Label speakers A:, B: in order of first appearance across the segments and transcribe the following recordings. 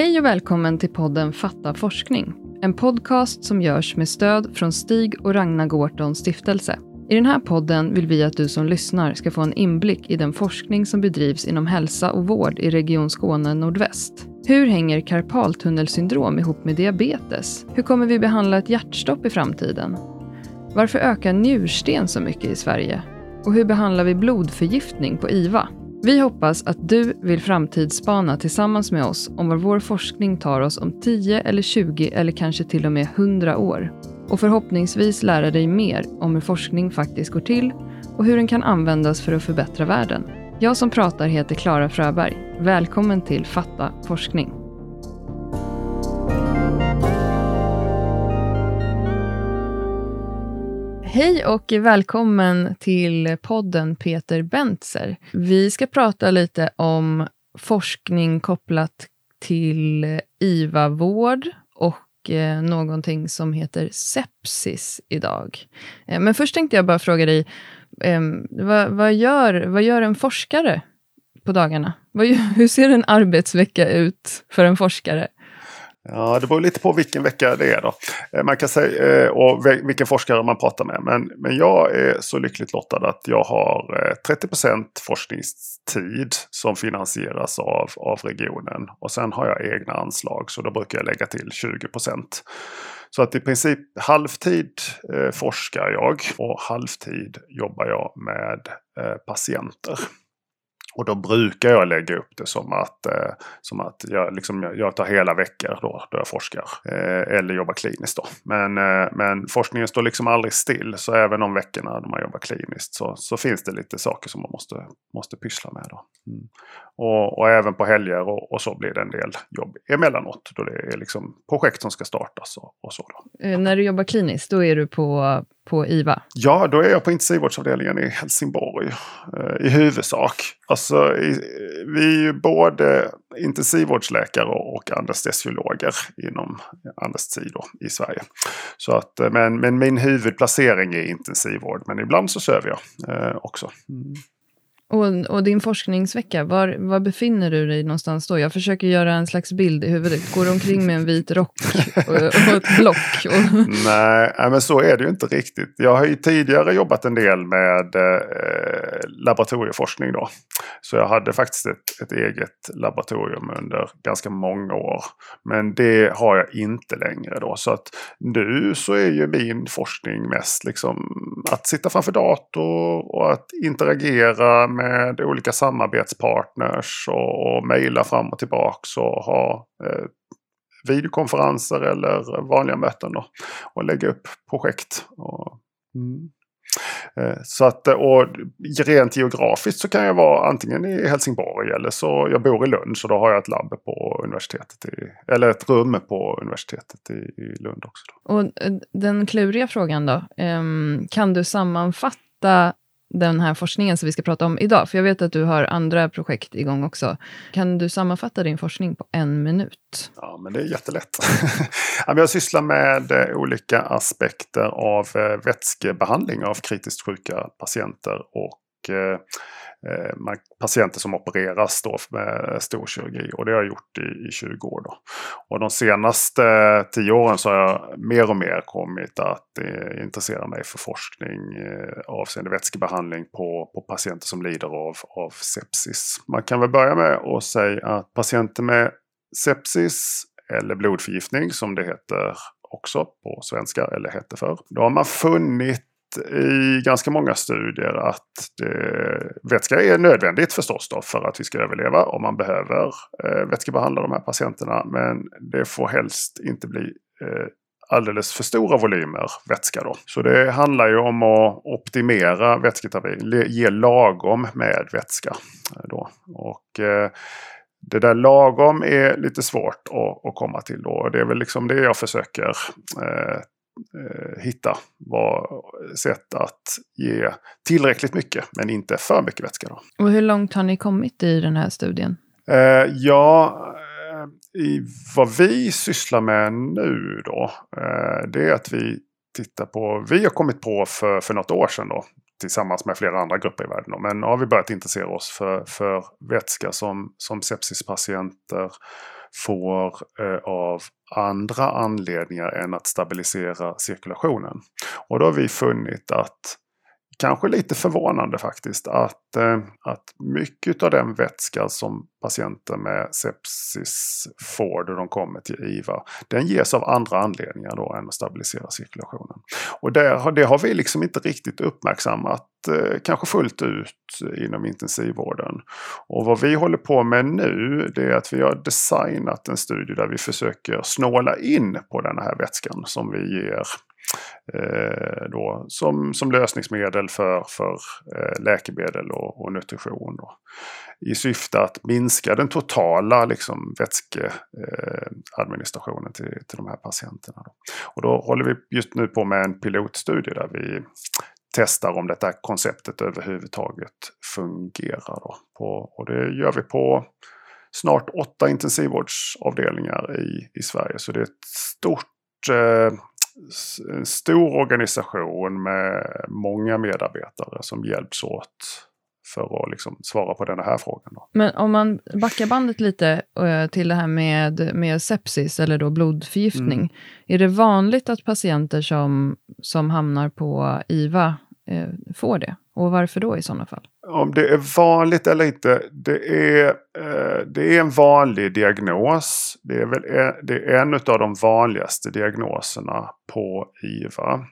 A: Hej och välkommen till podden Fatta forskning. En podcast som görs med stöd från Stig och Ragnar Gårdtons stiftelse. I den här podden vill vi att du som lyssnar ska få en inblick i den forskning som bedrivs inom hälsa och vård i Region Skåne Nordväst. Hur hänger karpaltunnelsyndrom ihop med diabetes? Hur kommer vi behandla ett hjärtstopp i framtiden? Varför ökar njursten så mycket i Sverige? Och hur behandlar vi blodförgiftning på IVA? Vi hoppas att du vill framtidsspana tillsammans med oss om var vår forskning tar oss om 10 eller 20 eller kanske till och med 100 år. Och förhoppningsvis lära dig mer om hur forskning faktiskt går till och hur den kan användas för att förbättra världen. Jag som pratar heter Clara Fröberg. Välkommen till Fatta forskning. Hej och välkommen till podden Peter Bentzer. Vi ska prata lite om forskning kopplat till IVA-vård och någonting som heter sepsis idag. Men först tänkte jag bara fråga dig, vad gör en forskare på dagarna? Hur ser en arbetsvecka ut för en forskare?
B: Ja, det beror lite på vilken vecka det är då. Man kan säga, och vilken forskare man pratar med. Men jag är så lyckligt lottad att jag har 30% forskningstid som finansieras av regionen. Och sen har jag egna anslag, så då brukar jag lägga till 20%. Så att i princip halvtid forskar jag och halvtid jobbar jag med patienter. Och då brukar jag lägga upp det som att jag tar hela veckor då jag forskar. Eller jobbar kliniskt då. Men forskningen står liksom aldrig still. Så även om veckorna när man jobbar kliniskt så finns det lite saker som man måste pyssla med då. Mm. Och även på helger och så blir det en del jobb emellanåt. Då det är liksom projekt som ska startas och så då.
A: När du jobbar kliniskt, då är du på IVA?
B: Ja, då är jag på intensivvårdsavdelningen i Helsingborg i huvudsak. Alltså, vi är ju både intensivvårdsläkare och anestesiologer inom anestesi då, i Sverige. Så att, men min huvudplacering är intensivvård, men ibland så söver jag också. Mm.
A: Och din forskningsvecka, var befinner du dig någonstans då? Jag försöker göra en slags bild i huvudet. Går omkring med en vit rock och ett block?
B: Nej, men så är det ju inte riktigt. Jag har ju tidigare jobbat en del med laboratorieforskning då. Så jag hade faktiskt ett eget laboratorium under ganska många år. Men det har jag inte längre då. Så att nu så är ju min forskning mest liksom att sitta framför dator och att interagera med olika samarbetspartners och mejla fram och tillbaks och ha videokonferenser eller vanliga möten då, och lägga upp projekt. Så att, och rent geografiskt så kan jag vara antingen i Helsingborg eller så jag bor i Lund, så då har jag ett labb på universitetet eller ett rum på universitetet i Lund också då.
A: Och den kluriga frågan då, kan du sammanfatta den här forskningen som vi ska prata om idag? För jag vet att du har andra projekt igång också. Kan du sammanfatta din forskning på 1 minut?
B: Ja, men det är jättelätt. Jag sysslar med olika aspekter av vätskebehandling av kritiskt sjuka patienter och patienter som opereras då med storkirurgi, och det har jag gjort i 20 år då. Och de senaste 10 åren så har jag mer och mer kommit att intressera mig för forskning avseende vätskebehandling på patienter som lider av sepsis. Man kan väl börja med att säga att patienter med sepsis eller blodförgiftning, som det heter också på svenska, eller heter förr, då har man funnit i ganska många studier att vätska är nödvändigt förstås då för att vi ska överleva, och man behöver vätskebehandla de här patienterna, men det får helst inte bli alldeles för stora volymer vätska då. Så det handlar ju om att optimera vätsketabin, ge lagom med vätska då. Och det där lagom är lite svårt att komma till då. Det är väl liksom det jag försöker hitta, sätt att ge tillräckligt mycket men inte för mycket vätska då.
A: Och hur långt har ni kommit i den här studien?
B: I vad vi sysslar med nu då, det är att vi har kommit på för något år sedan då, tillsammans med flera andra grupper i världen då, men har vi börjat intressera oss för vätska som sepsispatienter får av andra anledningar än att stabilisera cirkulationen. Och då har vi funnit att, kanske lite förvånande faktiskt, att mycket av den vätska som patienter med sepsis får då de kommer till IVA, den ges av andra anledningar då än att stabilisera cirkulationen. Och det har vi liksom inte riktigt uppmärksammat kanske fullt ut inom intensivvården. Och vad vi håller på med nu, det är att vi har designat en studie där vi försöker snåla in på den här vätskan som vi ger då, som lösningsmedel för läkemedel och nutrition då, i syfte att minska den totala liksom, vätskeadministrationen till de här patienterna. Då. Och då håller vi just nu på med en pilotstudie där vi testar om detta konceptet överhuvudtaget fungerar. Då. Och det gör vi på snart 8 intensivvårdsavdelningar i Sverige. Så det är ett en stor organisation med många medarbetare som hjälps åt för att liksom svara på den här frågan. Då.
A: Men om man backar bandet lite till det här med sepsis eller då blodförgiftning. Är det vanligt att patienter som hamnar på IVA får det? Och varför då i sådana fall?
B: Om det är vanligt eller inte, det är en vanlig diagnos. Det är en av de vanligaste diagnoserna på IVA.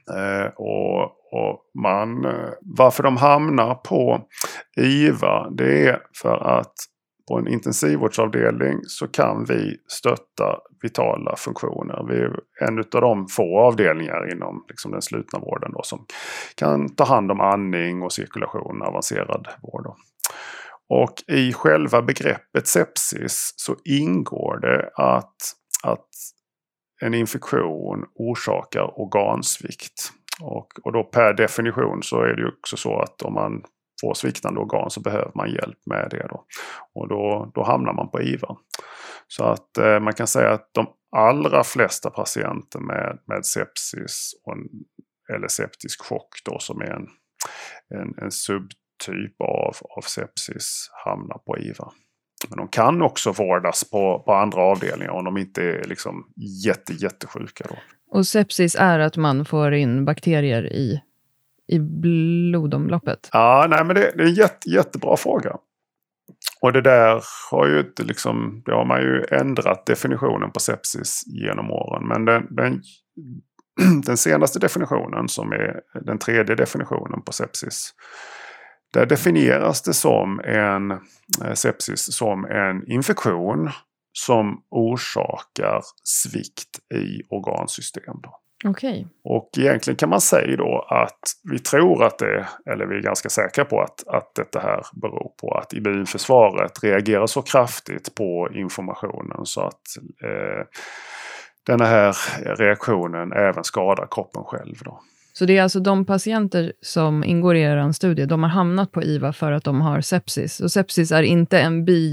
B: Varför de hamnar på IVA, det är för att på en intensivvårdsavdelning så kan vi stötta vitala funktioner. Vi är en av de få avdelningar inom liksom den slutna vården då, som kan ta hand om andning och cirkulation, avancerad vård. Då. Och i själva begreppet sepsis så ingår det att en infektion orsakar organsvikt. Och då per definition så är det ju också så att om man får sviktande organ så behöver man hjälp med det då. Och då hamnar man på IVA. Så att man kan säga att de allra flesta patienter med sepsis eller septisk chock då, som är en subtyp av sepsis, hamnar på IVA. Men de kan också vårdas på andra avdelningar om de inte är liksom jättesjuka då.
A: Och sepsis är att man får in bakterier i blodomloppet?
B: Ja, nej, men det är en jättebra fråga. Och det där har ju inte liksom, det har man ju ändrat definitionen på sepsis genom åren. Men den senaste definitionen, som är den 3:e definitionen på sepsis, där definieras det som sepsis som en infektion som orsakar svikt i organsystem då.
A: Okej.
B: Och egentligen kan man säga då att vi tror att eller vi är ganska säkra på att detta här beror på att immunförsvaret reagerar så kraftigt på informationen så att den här reaktionen även skadar kroppen själv då.
A: Så det är alltså de patienter som ingår i er studie, de har hamnat på IVA för att de har sepsis. Och sepsis är inte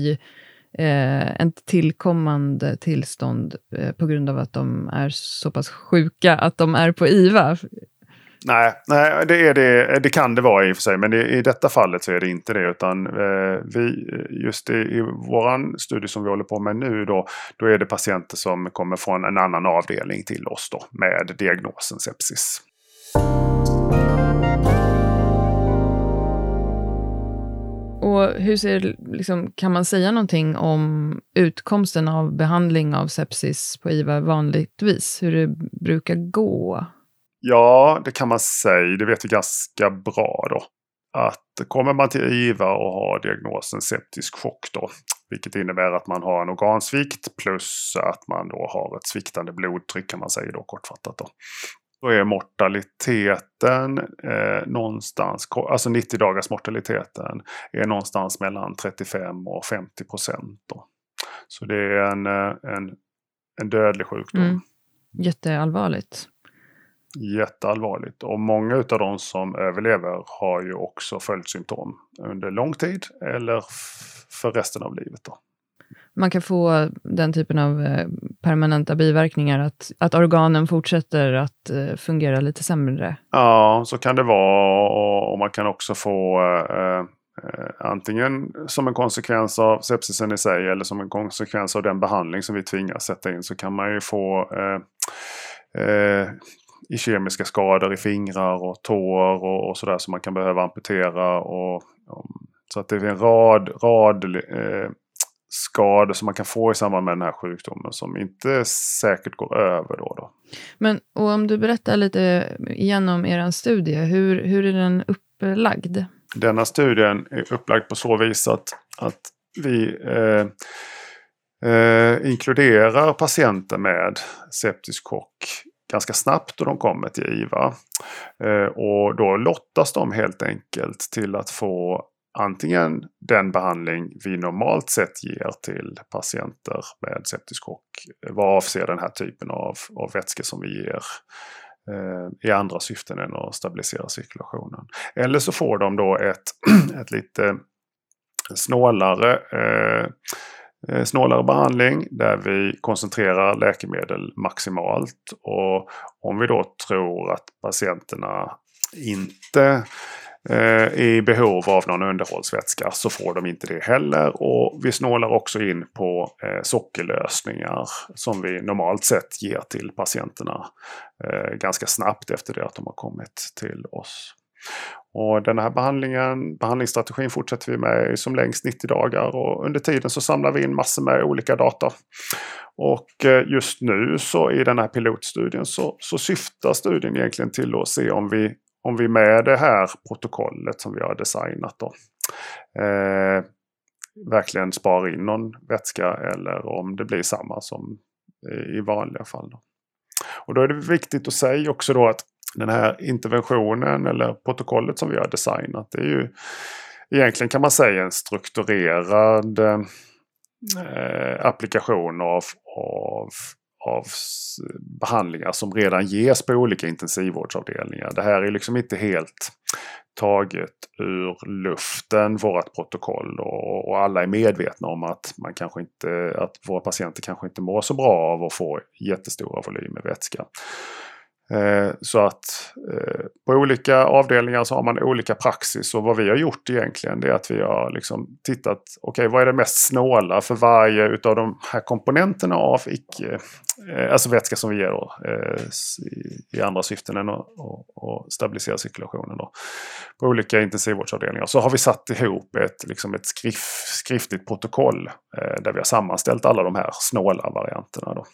A: en tillkommande tillstånd på grund av att de är så pass sjuka att de är på IVA.
B: Nej, det kan det vara i och för sig, men i detta fallet så är det inte det, utan i våran studie som vi håller på med nu då är det patienter som kommer från en annan avdelning till oss då med diagnosen sepsis.
A: Och kan man säga någonting om utkomsten av behandling av sepsis på IVA vanligtvis? Hur det brukar gå?
B: Ja, det kan man säga. Det vet vi ganska bra då. Att kommer man till IVA och har diagnosen septisk chock då, vilket innebär att man har en organsvikt plus att man då har ett sviktande blodtryck, kan man säga då kortfattat då. Då är mortaliteten någonstans, alltså 90 dagars mortaliteten är någonstans mellan 35 och 50% då. Så det är en dödlig sjukdom.
A: Jätteallvarligt.
B: Jätteallvarligt. Och många av de som överlever har ju också följdsymptom under lång tid eller för resten av livet då.
A: Man kan få den typen av permanenta biverkningar, att organen fortsätter att fungera lite sämre.
B: Ja, så kan det vara. Och man kan också få antingen som en konsekvens av sepsisen i sig eller som en konsekvens av den behandling som vi tvingas sätta in, så kan man ju få i kemiska skador i fingrar och tår och sådär som man kan behöva amputera. Så att det är en rad skador som man kan få i samband med den här sjukdomen som inte säkert går över då.
A: Men och om du berättar lite igen om er studie, hur är den upplagd?
B: Denna studien är upplagd på så vis att vi inkluderar patienter med septisk chock ganska snabbt då de kommer till IVA. Och då lottas de helt enkelt till att få antingen den behandling vi normalt sett ger till patienter med septisk chock vad avser den här typen av vätskor som vi ger i andra syften än att stabilisera cirkulationen. Eller så får de då ett lite snålare behandling där vi koncentrerar läkemedel maximalt. Och om vi då tror att patienterna inte är i behov av någon underhållsvätska så får de inte det heller. Och vi snålar också in på sockerlösningar som vi normalt sett ger till patienterna ganska snabbt efter det att de har kommit till oss. Och den här behandlingsstrategin fortsätter vi med som längst 90 dagar och under tiden så samlar vi in massor med olika data. Och just nu så i den här pilotstudien så syftar studien egentligen till att se om vi med det här protokollet som vi har designat då verkligen sparar in någon vätska eller om det blir samma som i vanliga fall då. Och då är det viktigt att säga också då att den här interventionen eller protokollet som vi har designat, det är ju egentligen kan man säga en strukturerad applikation av behandlingar som redan ges på olika intensivvårdsavdelningar. Det här är liksom inte helt taget ur luften, vårt protokoll, och alla är medvetna om att våra patienter kanske inte mår så bra av att få jättestora volymer vätska. Så att på olika avdelningar så har man olika praxis, och vad vi har gjort egentligen det är att vi har liksom tittat, vad är det mest snåla för varje utav de här komponenterna av alltså vätska som vi ger då, i andra syften än att stabilisera cirkulationen då, på olika intensivvårdsavdelningar. Så har vi satt ihop ett skriftligt protokoll där vi har sammanställt alla de här snåla varianterna då.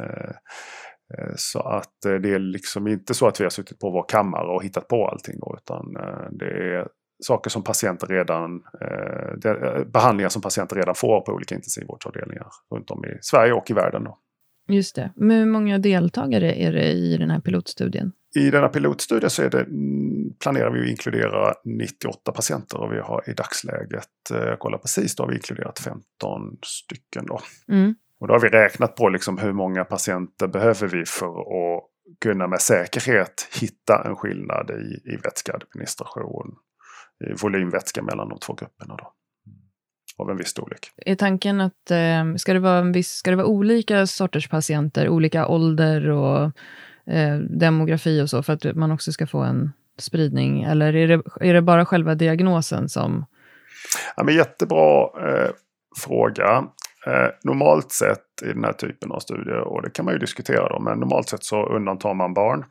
B: Så att det är liksom inte så att vi har suttit på vår kammare och hittat på allting då, utan det är saker som behandlingar som patienter redan får på olika intensivvårdsavdelningar runt om i Sverige och i världen då.
A: Just det. Men hur många deltagare är det i den här pilotstudien?
B: I den här pilotstudien så planerar vi att inkludera 98 patienter, och vi har i dagsläget, kolla precis, då har vi inkluderat 15 stycken då. Mm. Och då har vi räknat på liksom hur många patienter behöver vi för att kunna med säkerhet hitta en skillnad i vätskeadministration, i volymvätska mellan de två grupperna då, av en viss storlek.
A: Är tanken att ska det vara olika sorters patienter, olika ålder och demografi och så, för att man också ska få en spridning, eller är det bara själva diagnosen som...
B: Ja, men jättebra fråga. Normalt sett i den här typen av studier, och det kan man ju diskutera då, men normalt sett så undantar man barn,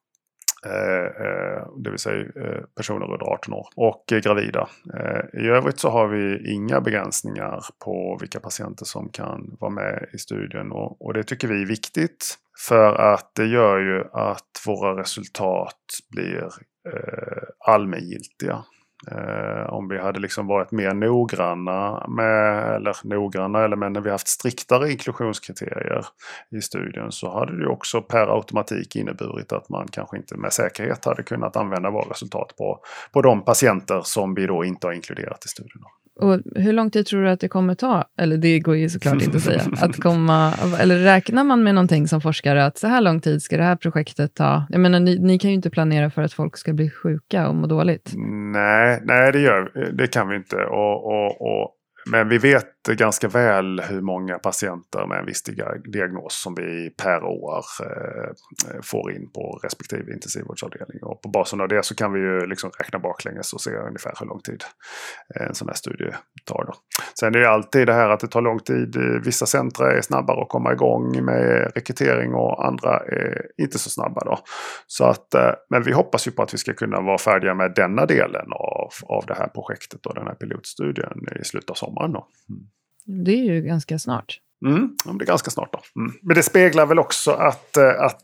B: det vill säga personer under 18 år, och gravida. I övrigt så har vi inga begränsningar på vilka patienter som kan vara med i studien, och det tycker vi är viktigt, för att det gör ju att våra resultat blir allmängiltiga. Om vi hade liksom varit mer noggranna men när vi haft striktare inklusionskriterier i studien, så hade det också per automatik inneburit att man kanske inte med säkerhet hade kunnat använda våra resultat på de patienter som vi då inte har inkluderat i studien.
A: Och hur lång tid tror du att det kommer ta? Eller det går ju såklart inte att säga. Eller räknar man med någonting som forskare att så här lång tid ska det här projektet ta? Jag menar, ni kan ju inte planera för att folk ska bli sjuka och må dåligt.
B: Nej, det kan vi inte. Men vi vet ganska väl hur många patienter med en viss diagnos som vi per år får in på respektive intensivvårdsavdelning. Och på basen av det så kan vi ju liksom räkna baklänges och se ungefär hur lång tid en sån här studie tar då. Sen är det alltid det här att det tar lång tid. Vissa centra är snabbare att komma igång med rekrytering och andra är inte så snabba då. Så att, men vi hoppas ju på att vi ska kunna vara färdiga med denna delen av det här projektet och den här pilotstudien i slutet av sommaren då.
A: Det är ju ganska snart.
B: Det är ganska snart då. Men det speglar väl också att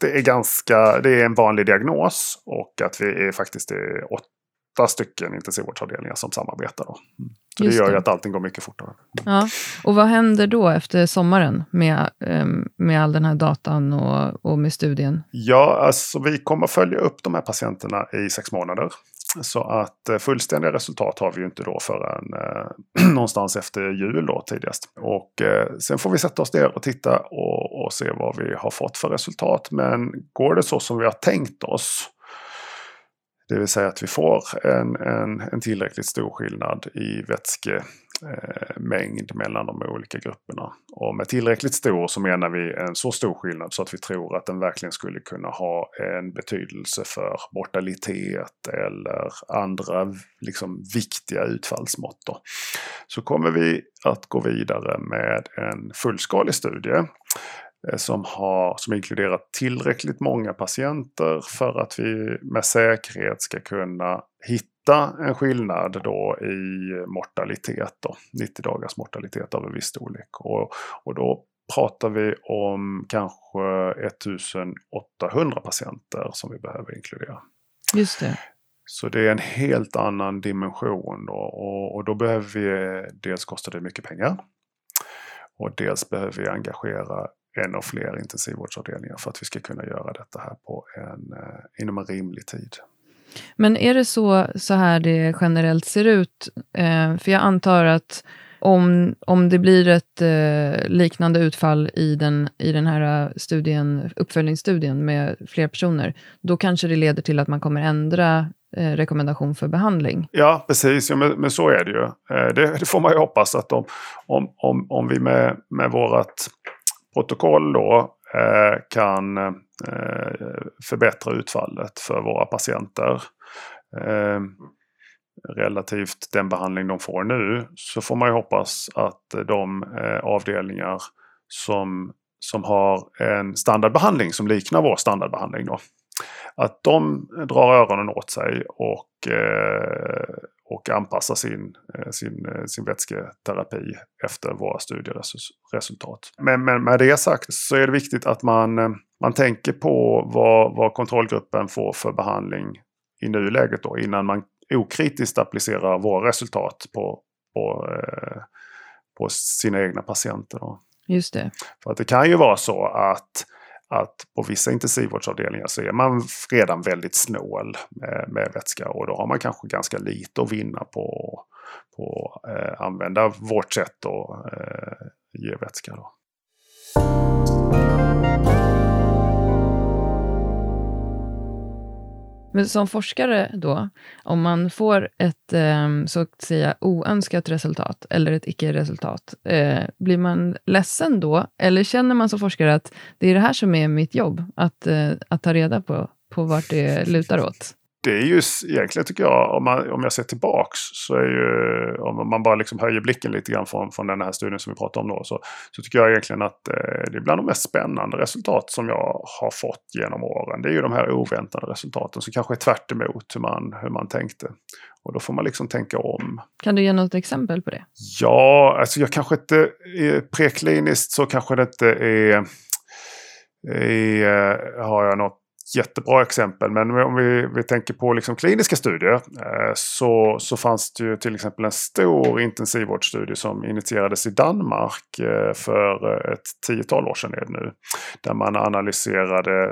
B: det är en vanlig diagnos och att vi är faktiskt 8 stycken intensivvårdsavdelningar som samarbetar då. Så det gör ju att allting går mycket fortare.
A: Ja. Och vad händer då efter sommaren med all den här datan och med studien?
B: Ja, alltså vi kommer följa upp de här patienterna i 6 månader. Så att fullständiga resultat har vi ju inte då förrän någonstans efter jul då tidigast. Och sen får vi sätta oss ner och titta och se vad vi har fått för resultat. Men går det så som vi har tänkt oss, det vill säga att vi får en tillräckligt stor skillnad i vätskemängd mellan de olika grupperna. Och med tillräckligt stor så menar vi en så stor skillnad så att vi tror att den verkligen skulle kunna ha en betydelse för mortalitet eller andra liksom viktiga utfallsmått då. Så kommer vi att gå vidare med en fullskalig studie som inkluderar tillräckligt många patienter för att vi med säkerhet ska kunna hitta en skillnad då i mortalitet då, 90 dagars mortalitet av en viss storlek. Och då pratar vi om kanske 1800 patienter som vi behöver inkludera.
A: Just det.
B: Så det är en helt annan dimension då, och då behöver vi, dels kostar det mycket pengar och dels behöver vi engagera ännu fler intensivvårdsavdelningar för att vi ska kunna göra detta här inom en rimlig tid.
A: Men är det så här det generellt ser ut? För jag antar att om det blir ett liknande utfall i den här uppföljningsstudien med fler personer, då kanske det leder till att man kommer ändra rekommendation för behandling.
B: Ja, precis. Ja, men så är det ju. Det får man ju hoppas att om vi med vårat protokoll då kan förbättra utfallet för våra patienter relativt den behandling de får nu, så får man ju hoppas att de avdelningar som har en standardbehandling som liknar vår standardbehandling då, att de drar öronen åt sig och anpassar sin vätsketerapi efter våra studieresultat. Men med det sagt så är det viktigt att man tänker på vad kontrollgruppen får för behandling i nuläget då, innan man okritiskt applicerar våra resultat på sina egna patienter då.
A: Just det.
B: För att det kan ju vara så att på vissa intensivvårdsavdelningar så är man redan väldigt snål med vätska, och då har man kanske ganska lite att vinna på använda vårt sätt att ge vätska då.
A: Men som forskare då, om man får ett så att säga oönskat resultat eller ett icke-resultat, blir man ledsen då? Eller känner man som forskare att det är det här som är mitt jobb, att ta reda på vart det lutar åt?
B: Det är ju egentligen, tycker jag, om jag ser tillbaks, så är ju, om man bara liksom höjer blicken lite grann från den här studien som vi pratade om då, så tycker jag egentligen att det är bland de mest spännande resultat som jag har fått genom åren. Det är ju de här oväntade resultaten som kanske är tvärt emot hur man tänkte. Och då får man liksom tänka om.
A: Kan du ge något exempel på det?
B: Ja, alltså jag kanske inte, prekliniskt så kanske det inte har jag något jättebra exempel, men om vi tänker på liksom kliniska studier så fanns det ju till exempel en stor intensivvårdsstudie som initierades i Danmark för ett 10-tal år sedan nu, där man analyserade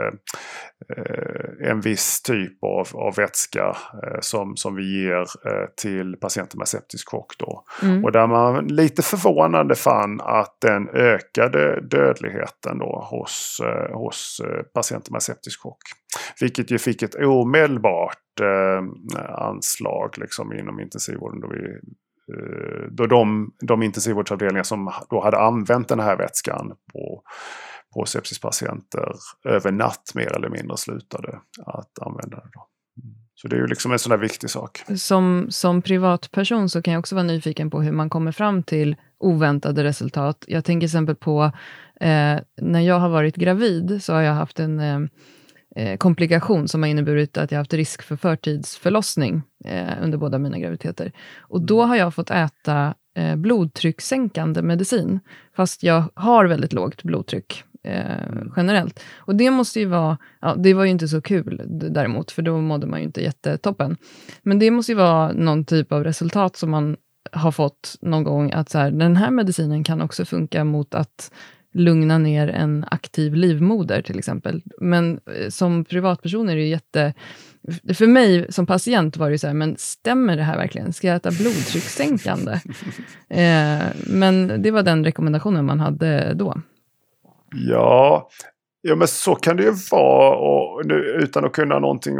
B: en viss typ av vätska som vi ger till patienter med septisk chock då. Och där man lite förvånande fann att den ökade dödligheten då hos patienter med septisk chock. Vilket ju fick ett omedelbart anslag liksom inom intensivvården då vi då de intensivvårdsavdelningar som då hade använt den här vätskan på sepsispatienter över natt mer eller mindre slutade att använda det då. Så det är ju liksom en sån där viktig sak.
A: Som privatperson så kan jag också vara nyfiken på hur man kommer fram till oväntade resultat. Jag tänker till exempel på när jag har varit gravid så har jag haft en komplikation som har inneburit att jag har haft risk för förtidsförlossning under båda mina graviditeter. Och då har jag fått äta blodtryckssänkande medicin fast jag har väldigt lågt blodtryck generellt. Och det måste ju vara, det var ju inte så kul däremot, för då mådde man ju inte jättetoppen. Men det måste ju vara någon typ av resultat som man har fått någon gång, att så här, den här medicinen kan också funka mot att lugna ner en aktiv livmoder till exempel. Men som privatperson är det ju för mig som patient var det ju så här, men stämmer det här verkligen? Ska jag äta blodtryckssänkande? Men det var den rekommendationen man hade då.
B: Ja, men så kan det ju vara, och nu, utan att kunna någonting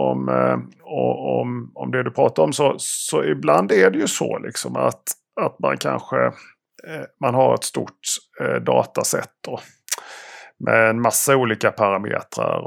B: om det du pratar om, så ibland är det ju så liksom att man kanske man har ett stort dataset då, med en massa olika parametrar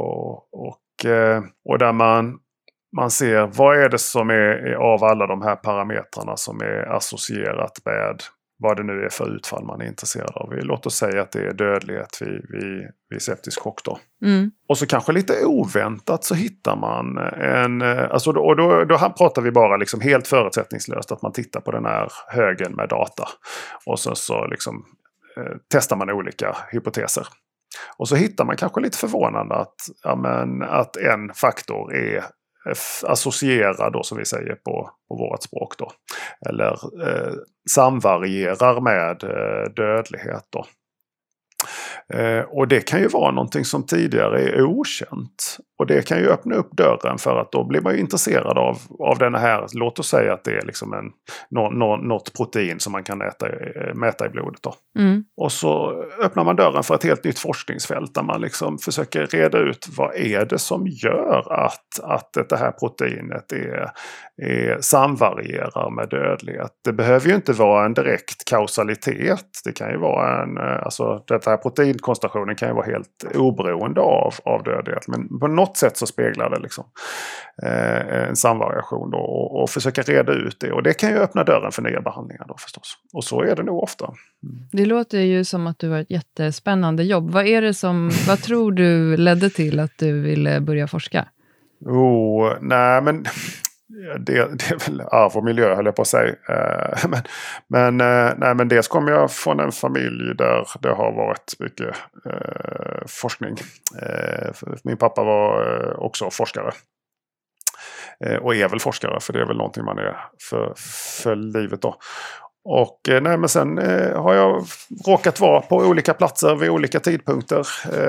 B: och där man ser vad är det som är av alla de här parametrarna som är associerat med vad det nu är för utfall man är intresserad av. Låt oss säga att det är dödlighet vid septisk chock då. Och så kanske lite oväntat så hittar man då pratar vi bara liksom helt förutsättningslöst att man tittar på den här högen med data. Och så liksom testar man olika hypoteser. Och så hittar man kanske lite förvånande att en faktor är associerar då, som vi säger på vårt språk då, eller samvarierar med dödlighet då. Och det kan ju vara någonting som tidigare är okänt, och det kan ju öppna upp dörren för att då blir man ju intresserad av den här, låt oss säga att det är liksom något protein som man kan mäta i blodet då. Och så öppnar man dörren för ett helt nytt forskningsfält där man liksom försöker reda ut vad är det som gör att det här proteinet samvarierar med dödlighet. Det behöver ju inte vara en direkt kausalitet. Det kan ju vara den här proteinkoncentrationen kan ju vara helt oberoende av dödlighet. Men på något sätt så speglar det liksom en samvariation då, och försöka reda ut det. Och det kan ju öppna dörren för nya behandlingar då förstås. Och så är det nog ofta.
A: Det låter ju som att du har ett jättespännande jobb. Vad tror du ledde till att du ville börja forska?
B: Nej men det är väl arv och miljö, höll jag på att säga. Men dels kom jag från en familj där det har varit mycket forskning. Min pappa var också forskare. Och är väl forskare, för det är väl någonting man är för livet då. Och men sen har jag råkat vara på olika platser vid olika tidpunkter.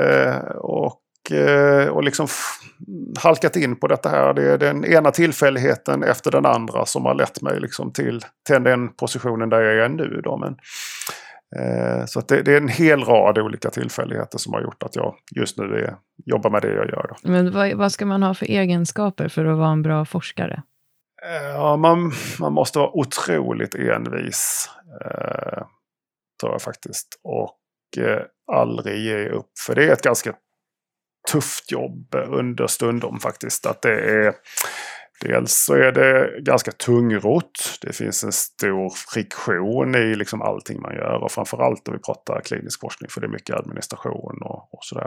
B: Och liksom halkat in på detta här. Det är den ena tillfälligheten efter den andra som har lett mig liksom till den positionen där jag är nu då. Men, så att det är en hel rad olika tillfälligheter som har gjort att jag just nu jobbar med det jag gör då.
A: Men vad ska man ha för egenskaper för att vara en bra forskare?
B: Ja, man måste vara otroligt envis, tror jag faktiskt. Och aldrig ge upp. För det är ett ganska tufft jobb understundom faktiskt. Att det är, dels så är det ganska tungrott. Det finns en stor friktion i liksom allting man gör. Och framförallt när vi pratar klinisk forskning, för det är mycket administration och sådär.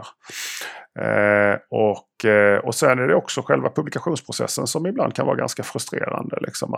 B: Och sen är det också själva publikationsprocessen som ibland kan vara ganska frustrerande. Liksom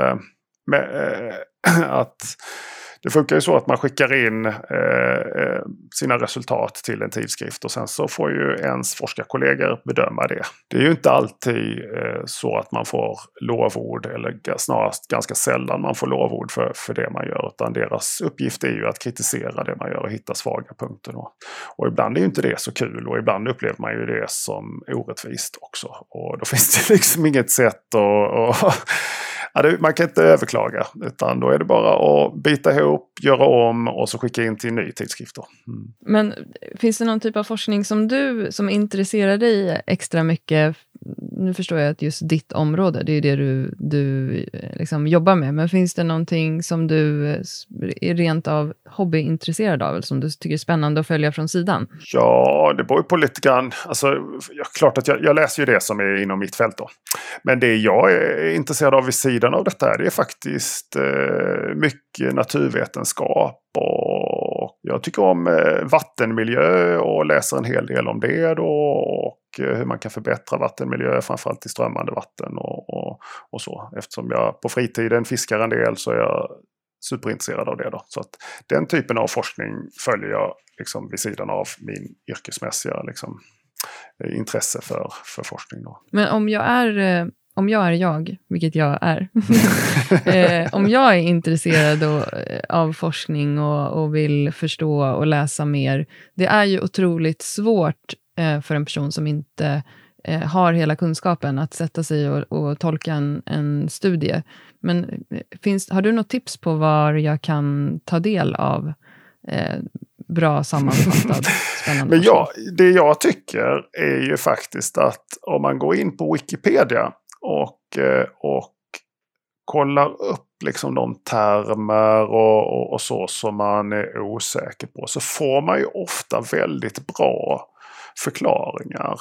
B: att det funkar ju så att man skickar in sina resultat till en tidskrift och sen så får ju ens forskarkollegor bedöma det. Det är ju inte alltid så att man får lovord, eller snarast ganska sällan man får lovord för det man gör, utan deras uppgift är ju att kritisera det man gör och hitta svaga punkter då. Och ibland är ju inte det så kul, och ibland upplever man ju det som orättvist också. Och då finns det liksom inget sätt att man kan inte överklaga, utan då är det bara att bita ihop, göra om och så skicka in till en ny tidskrift då.
A: Men finns det någon typ av forskning som du som intresserar dig extra mycket nu förstår jag att just ditt område, det är det du liksom jobbar med. Men finns det någonting som du är rent av hobbyintresserad av, eller som du tycker är spännande att följa från sidan?
B: Ja, det beror ju på lite grann. Alltså, klart att jag läser ju det som är inom mitt fält då. Men det jag är intresserad av vid sidan av detta, det är faktiskt mycket naturvetenskap. Och jag tycker om vattenmiljö och läser en hel del om det då. Och hur man kan förbättra vattenmiljö, framförallt i strömmande vatten och så. Eftersom jag på fritiden fiskar en del så är jag superintresserad av det då. Så att den typen av forskning följer jag liksom vid sidan av min yrkesmässiga liksom, intresse för forskning då.
A: Men om jag är jag, vilket jag är, om jag är intresserad av forskning och vill förstå och läsa mer, det är ju otroligt svårt för en person som inte har hela kunskapen att sätta sig och tolka en studie. Men har du något tips på var jag kan ta del av bra sammanfattad spännande
B: Men det jag tycker är ju faktiskt att om man går in på Wikipedia och kollar upp liksom de termer och så som man är osäker på, så får man ju ofta väldigt bra förklaringar.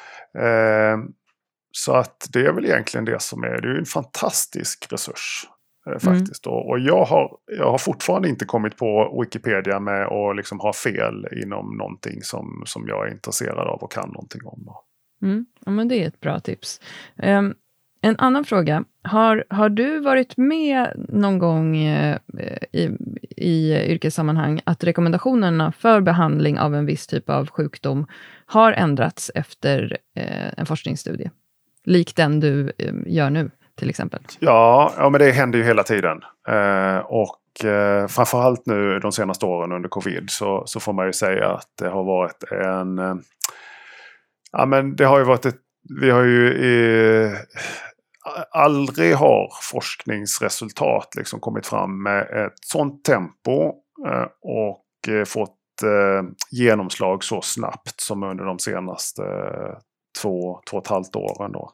B: Så att det är väl egentligen det som är. Det är ju en fantastisk resurs faktiskt. Och jag har fortfarande inte kommit på Wikipedia med att liksom ha fel inom någonting som jag är intresserad av och kan någonting om.
A: Ja, men det är ett bra tips. En annan fråga. Har du varit med någon gång i yrkessammanhang att rekommendationerna för behandling av en viss typ av sjukdom har ändrats efter en forskningsstudie? Likt den du gör nu till exempel. Ja,
B: men det händer ju hela tiden. Framförallt nu de senaste åren under covid så får man ju säga att det har varit vi har ju aldrig har forskningsresultat liksom kommit fram med ett sånt tempo och fått genomslag så snabbt som under de senaste 2,5 åren då.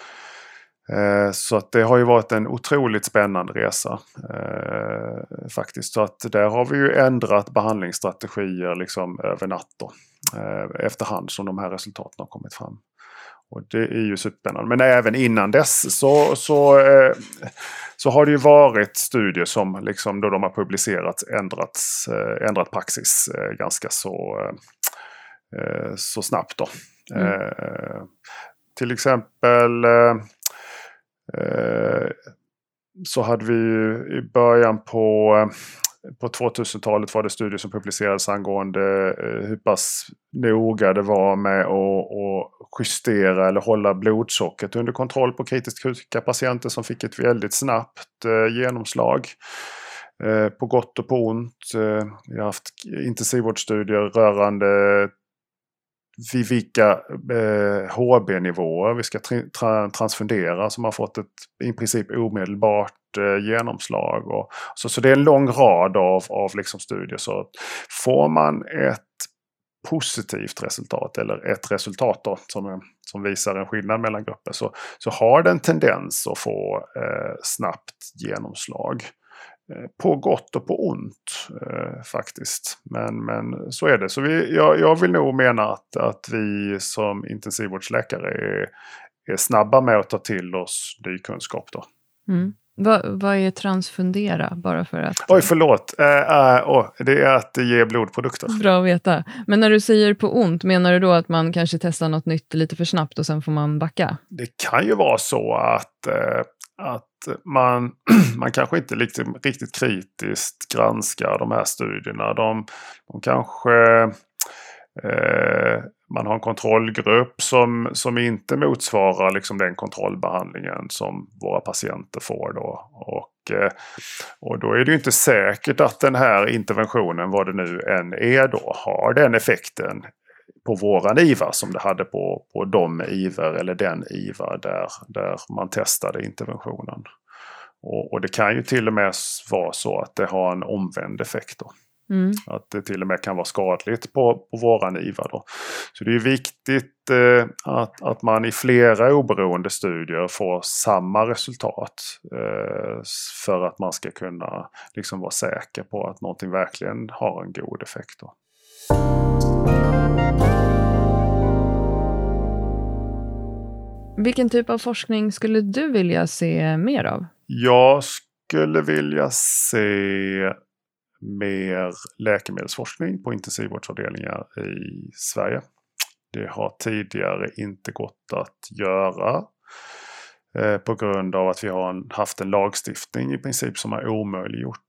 B: Så att det har ju varit en otroligt spännande resa faktiskt. Så att där har vi ju ändrat behandlingsstrategier liksom över natt då, efterhand som de här resultaten har kommit fram. Och det är ju superspännande. Men även innan dess så har det ju varit studier som liksom då de har publicerats ändrat praxis ganska så snabbt då. Till exempel så hade vi ju i början på 2000-talet var det studier som publicerades angående hur pass noga det var med att justera eller hålla blodsockret under kontroll på kritiskt sjuka patienter som fick ett väldigt snabbt genomslag. På gott och på ont. Vi har haft intensivvårdsstudier rörande vid vilka HB-nivåer vi ska transfundera, som har fått ett i princip omedelbart genomslag. Så det är en lång rad av liksom studier. Så får man ett positivt resultat eller ett resultat då, som visar en skillnad mellan grupper, så har det en tendens att få snabbt genomslag. På gott och på ont faktiskt. Men så är det. Så jag vill nog mena att vi som intensivvårdsläkare är snabba med att ta till oss ny kunskap då.
A: Vad är transfundera? Bara för att...
B: Oj, förlåt. Det är att ge blodprodukter.
A: Bra att veta. Men när du säger på ont, menar du då att man kanske testar något nytt lite för snabbt och sen får man backa?
B: Det kan ju vara så att man kanske inte riktigt kritiskt granskar de här studierna. De kanske... man har en kontrollgrupp som inte motsvarar liksom den kontrollbehandlingen som våra patienter får då. Och då är det ju inte säkert att den här interventionen, vad det nu än är då, har den effekten på våran IVA som det hade på de IVA eller den IVA där man testade interventionen. Och det kan ju till och med vara så att det har en omvänd effekt då. Att det till och med kan vara skadligt på våran IVA då. Så det är viktigt att man i flera oberoende studier får samma resultat för att man ska kunna liksom vara säker på att någonting verkligen har en god effekt då.
A: Vilken typ av forskning skulle du vilja se mer av?
B: Jag skulle vilja se mer läkemedelsforskning på intensivvårdsavdelningar i Sverige. Det har tidigare inte gått att göra på grund av att vi har haft en lagstiftning i princip som har omöjliggjort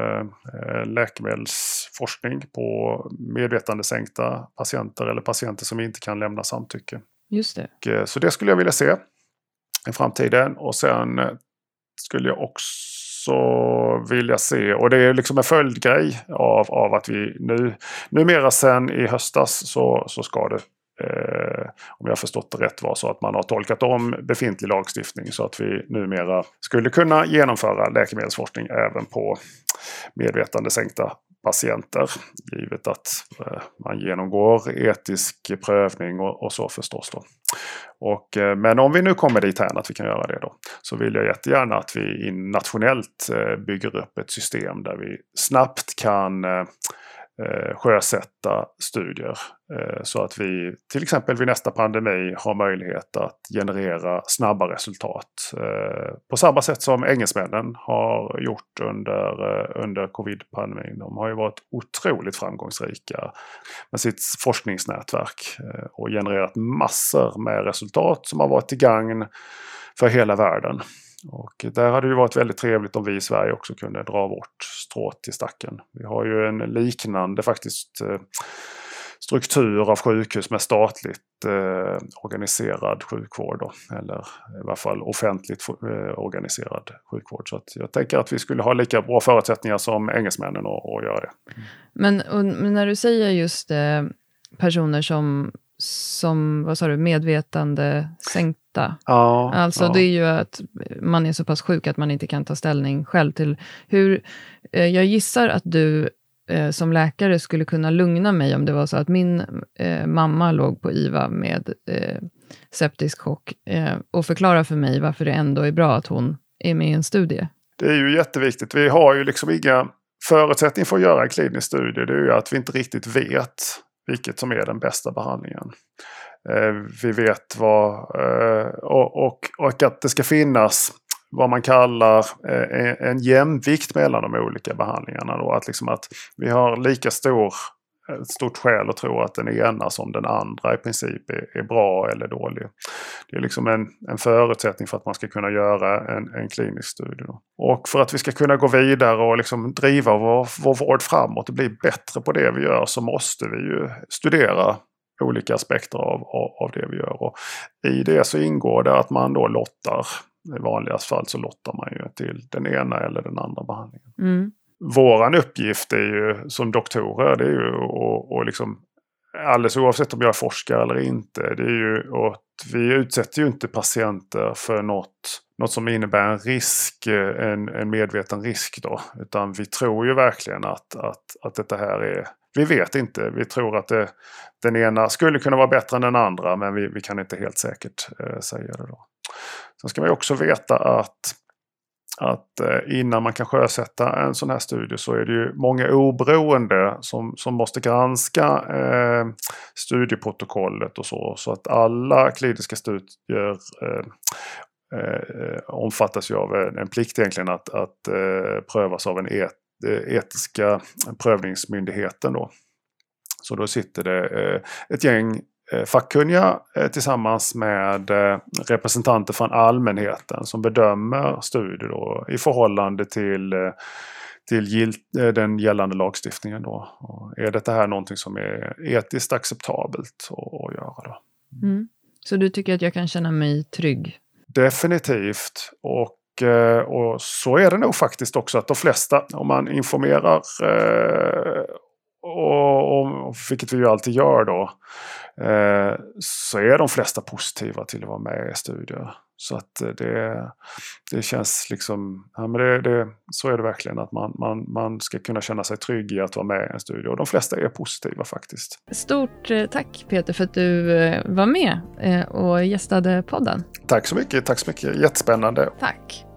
B: läkemedelsforskning på medvetandesänkta patienter eller patienter som inte kan lämna samtycke.
A: Just det.
B: Så det skulle jag vilja se i framtiden. Och sen skulle jag också vilja se, och det är liksom en följdgrej av att vi numera sen i höstas så ska det, om jag har förstått det rätt, var så att man har tolkat om befintlig lagstiftning så att vi numera skulle kunna genomföra läkemedelsforskning även på medvetandesänkta patienter, givet att man genomgår etisk prövning och så förstås då. Men om vi nu kommer dit här att vi kan göra det då, så vill jag jättegärna att vi nationellt bygger upp ett system där vi snabbt kan sjösätta studier så att vi till exempel vid nästa pandemi har möjlighet att generera snabba resultat på samma sätt som engelsmännen har gjort under covid-pandemin. De har ju varit otroligt framgångsrika med sitt forskningsnätverk och genererat massor med resultat som har varit till gagn för hela världen. Och där hade det varit väldigt trevligt om vi i Sverige också kunde dra vårt strå till stacken. Vi har ju en liknande faktiskt struktur av sjukhus med statligt organiserad sjukvård då, eller i alla fall offentligt organiserad sjukvård. Så att jag tänker att vi skulle ha lika bra förutsättningar som engelsmännen att göra det.
A: Men när du säger just personer som vad sa du, medvetande sänkta.
B: Ja,
A: alltså det är ju att man är så pass sjuk att man inte kan ta ställning själv till hur. Jag gissar att du som läkare skulle kunna lugna mig om det var så att min mamma låg på IVA med septisk chock och förklara för mig varför det ändå är bra att hon är med i en studie.
B: Det är ju jätteviktigt. Vi har ju liksom inga förutsättningar för att göra en klinisk studie. Det är ju att vi inte riktigt vet vilket som är den bästa behandlingen. Vi vet och att det ska finnas vad man kallar en jämvikt mellan de olika behandlingarna. Då. Att vi har lika stort skäl att tro att den ena som den andra i princip är bra eller dålig. Det är liksom en förutsättning för att man ska kunna göra en klinisk studie. Då. Och för att vi ska kunna gå vidare och liksom driva vår vård framåt och bli bättre på det vi gör, så måste vi ju studera olika aspekter av det vi gör. Och i det så ingår det att man då lottar. I vanligast fall så lottar man ju till den ena eller den andra behandlingen.
A: Mm.
B: Våran uppgift är ju som doktorer, det är ju och liksom, alldeles oavsett om jag är forskare eller inte, det är ju att vi utsätter ju inte patienter för något som innebär en risk, en medveten risk då, utan vi tror ju verkligen att detta här är, vi vet inte, vi tror att den ena skulle kunna vara bättre än den andra, men vi kan inte helt säkert säga det då. Sen ska man ju också veta att innan man kan sjösätta en sån här studie så är det ju många oberoende som måste granska studieprotokollet och så att alla kliniska studier omfattas ju av en plikt egentligen att prövas av en etiska prövningsmyndigheten då. Så då sitter det ett gäng fackkunniga tillsammans med representanter från allmänheten som bedömer studier då, i förhållande till den gällande lagstiftningen då. Och är det här någonting som är etiskt acceptabelt att göra då?
A: Mm. Så du tycker att jag kan känna mig trygg?
B: Definitivt. Och så är det nog faktiskt också att de flesta, om man informerar och vilket vi ju alltid gör då, så är de flesta positiva till att vara med i studier. Så att det känns liksom, ja, men så är det verkligen, att man ska kunna känna sig trygg i att vara med i en studie. Och de flesta är positiva faktiskt.
A: Stort tack Peter för att du var med och gästade podden.
B: Tack så mycket, jättespännande.
A: Tack.